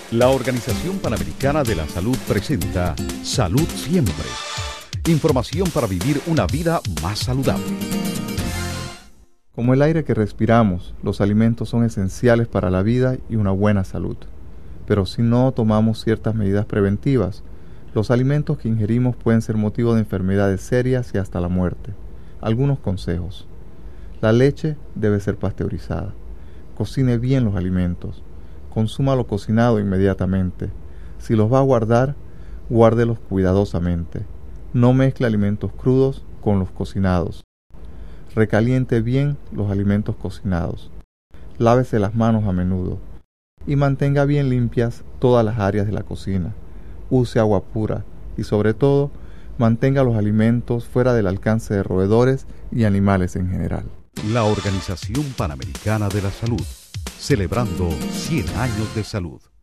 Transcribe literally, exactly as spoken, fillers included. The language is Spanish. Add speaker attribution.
Speaker 1: La Organización Panamericana de la Salud presenta Salud Siempre. Información para vivir una vida más saludable.
Speaker 2: Como el aire que respiramos, los alimentos son esenciales para la vida y una buena salud. Pero si no tomamos ciertas medidas preventivas, los alimentos que ingerimos pueden ser motivo de enfermedades serias y hasta la muerte. Algunos consejos. La leche debe ser pasteurizada. Cocine bien los alimentos. Consuma lo cocinado inmediatamente. Si los va a guardar, guárdelos cuidadosamente. No mezcle alimentos crudos con los cocinados. Recaliente bien los alimentos cocinados. Lávese las manos a menudo. Y mantenga bien limpias todas las áreas de la cocina. Use agua pura y sobre todo, mantenga los alimentos fuera del alcance de roedores y animales en general.
Speaker 1: La Organización Panamericana de la Salud, celebrando cien años de salud.